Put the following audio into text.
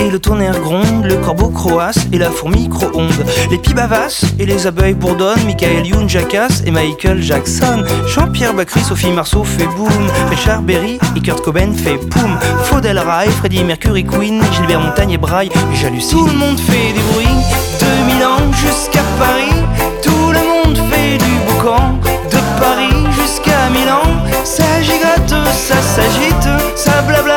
et le tonnerre gronde, le corbeau croasse et la fourmi micro-onde. Les pies bavassent et les abeilles bourdonnent, Michael Youn jacasse et Michael Jackson. Jean-Pierre Bacry, Sophie Marceau fait boum, Richard Berry et Kurt Cobain fait poum. Faudel Rai, Freddie Mercury, Queen, Gilbert Montagne et Braille, j'hallucine. Tout le monde fait des bruits, de Milan jusqu'à Paris. Tout le monde fait du boucan, de Paris jusqu'à Milan. Ça gigote, ça s'agite, ça blabla